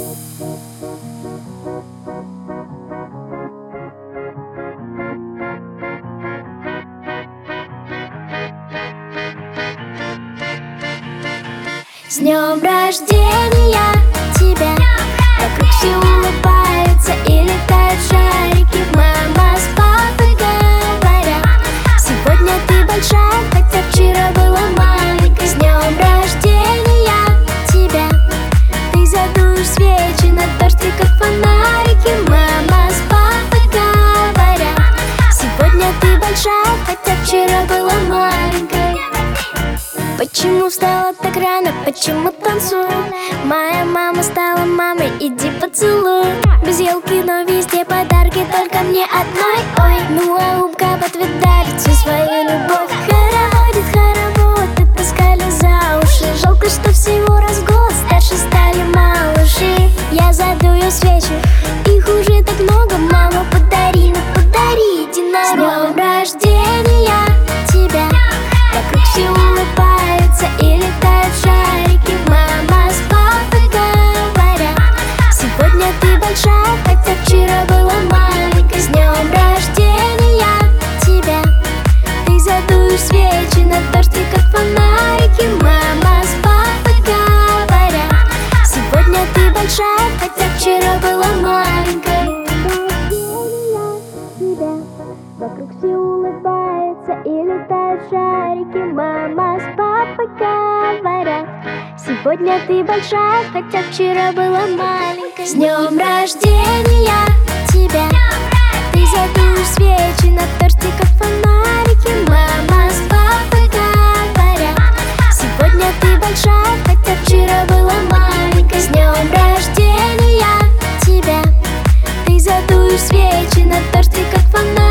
С днем рождения тебя! Вокруг все улыбаются и летают шарики. Мама с папой говорят: сегодня ты большая, хотя вчера была маленькой. С днем рождения тебя! Ты задуешь свечи на торте, как фонарики. Мама с папой говорят: сегодня ты большая, хотя вчера была маленькой. Почему встала так рано, почему танцую? Моя мама стала мамой, иди поцелуй. Без елки, но везде подарки, только мне одной. Ой, ну а улыбка в ответ дарит всю свою любовь. Хороводит, и таскали за уши. Жалко, что всего раз в год старше стали малыши. Я задую свечи, их уже так много. Мама, подари, ну подари, иди на. С днем рождения тебя! Вокруг все улыбаются и летают шарики. Мама с папой говорят: сегодня ты большая, хотя вчера была маленькой. С днем рождения тебя! Ты задуешь свечи на торте, как фонарики. Мама с папой говорят: сегодня ты большая, хотя вчера была маленькой. Вокруг все улыбаются и летают шарики. Мама с папой говорят: сегодня ты большая, хотя вчера была маленькой. С днем рождения тебя! Ты задуешь свечи на торте, как фонарики. Мама с папой говорят: сегодня ты большая, хотя вчера была маленькой. С днем рождения тебя! Ты задуешь свечи на торте, как фонарики.